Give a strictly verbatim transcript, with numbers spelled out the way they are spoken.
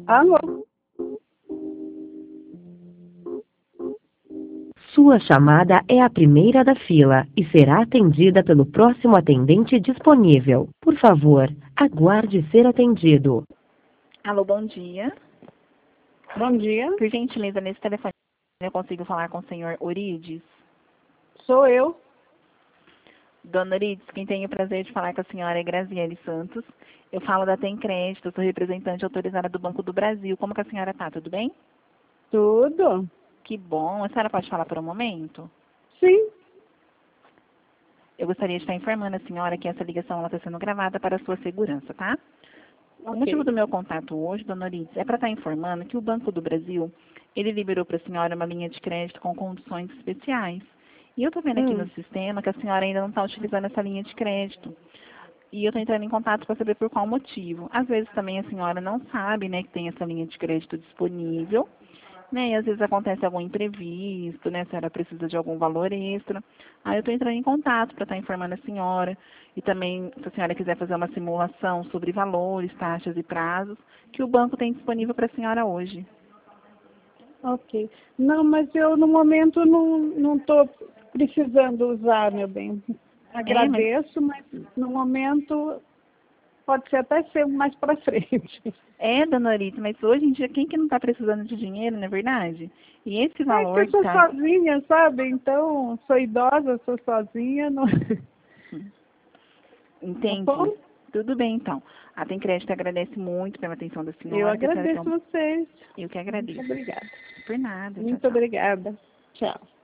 Alô? Sua chamada é a primeira da fila e será atendida pelo próximo atendente disponível. Por favor, aguarde ser atendido. Alô, bom dia. Bom dia. Por gentileza, nesse telefone eu consigo falar com o senhor Orides? Sou eu. Dona Orides, quem tem o prazer de falar com a senhora é Graziele Santos. Eu falo da Tem Crédito, sou representante autorizada do Banco do Brasil. Como que a senhora está? Tudo bem? Tudo? Que bom. A senhora pode falar por um momento? Sim. Eu gostaria de estar informando a senhora que essa ligação está sendo gravada para a sua segurança, tá? Okay. O motivo do meu contato hoje, dona Orides, é para estar informando que o Banco do Brasil, ele liberou para a senhora uma linha de crédito com condições especiais. E eu estou vendo aqui hum. no sistema que a senhora ainda não está utilizando essa linha de crédito. E eu estou entrando em contato para saber por qual motivo. Às vezes também a senhora não sabe, né, que tem essa linha de crédito disponível, né, e às vezes acontece algum imprevisto, né, a senhora precisa de algum valor extra. Aí eu estou entrando em contato para estar informando a senhora. E também, se a senhora quiser fazer uma simulação sobre valores, taxas e prazos, que o banco tem disponível para a senhora hoje. Ok. Não, mas eu no momento não estou precisando usar, meu bem. Agradeço, é, mas... mas no momento pode ser até ser mais para frente. É, dona Orides, mas hoje em dia quem que não está precisando de dinheiro, não é verdade? E esse valor... É que eu sou tá... sozinha, sabe? Então, sou idosa, sou sozinha. Não... Entendi. Tá bom? Tudo bem, então. A Tem Crédito agradece muito pela atenção da senhora. Eu agradeço um... vocês. Eu que agradeço. Muito obrigada. Por nada. Muito tchau, tchau. obrigada. Tchau.